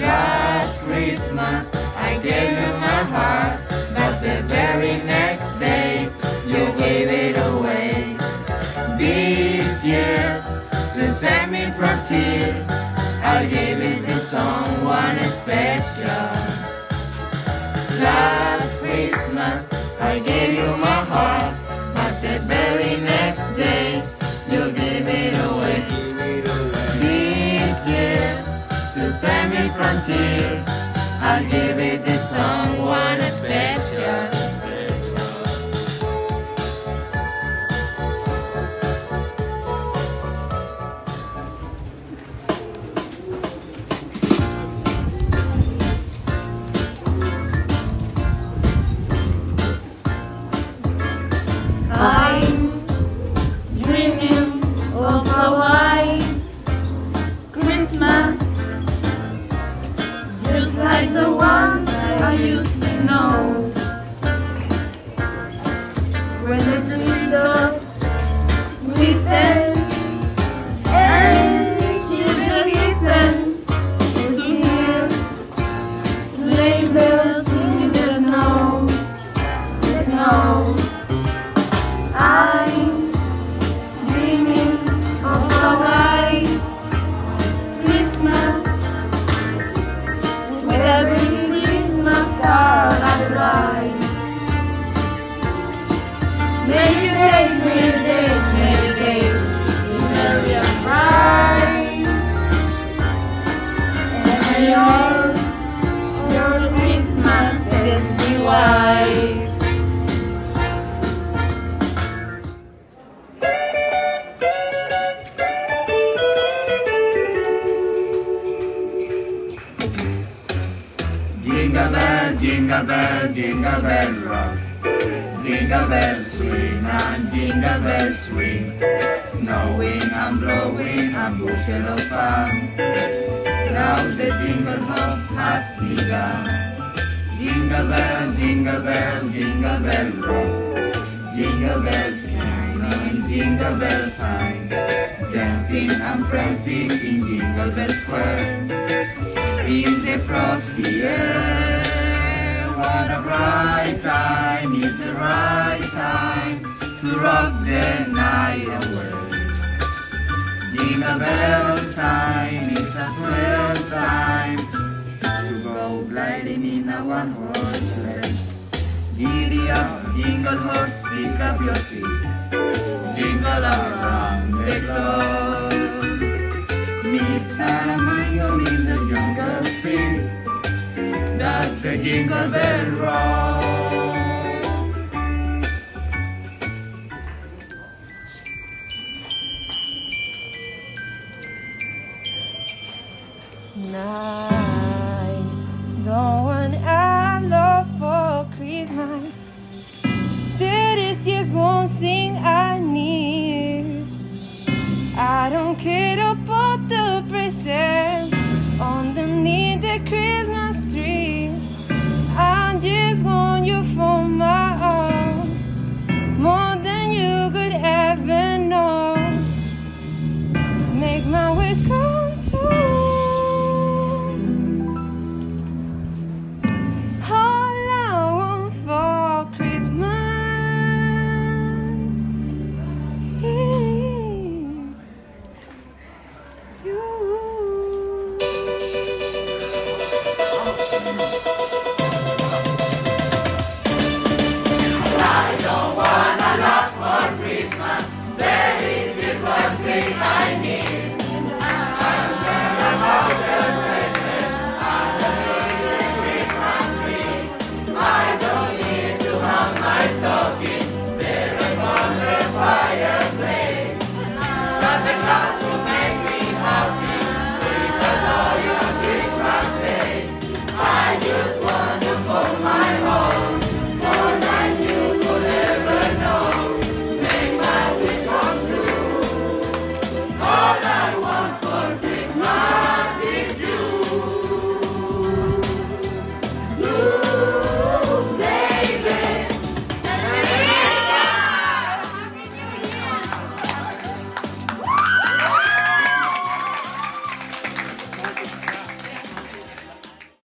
Last Christmas I gave you my heart, but the very next day you gave it away. This year, to save me from tears, I gave it to someone special. Last Christmas I gave you my heart, but the very next day you gave it away. This year, to save me from tears, I give it to someone special. I'm dreaming of a white Christmas, just like the ones I used to know. When the treetops listen and children listen to hear sleigh bells in the snow, the snow. I'm dreaming of a white Christmas, with every Christmas star I ride. Many days, many days, many days, in merry and bright, and may all your Christmases be white. Jingle bell, jingle bell rock. Jingle bells swing and jingle bells ring. Snowing and blowing a bushel of fun. Now the jingle hop has begun. Jingle bell, jingle bell, jingle bell rock. Jingle bells swing and jingle bells time. Dancing and prancing in Jingle Bell Square. In the frosty air, what a bright time, is the right time to rock the night away. Jingle bell time is a swell time to go gliding in a one-horse sleigh. Giddy up, jingle horse, pick up your feet, jingle around the clock. Mix and mingle in the jungle feet, that's the Jingle Bell Rock. I don't want a love for Christmas. That is just one thing I need. I don't care about the present underneath the Christmas tree. I just want you for my own, more than you could ever know. Make my wish come true. All I want for Christmas is you.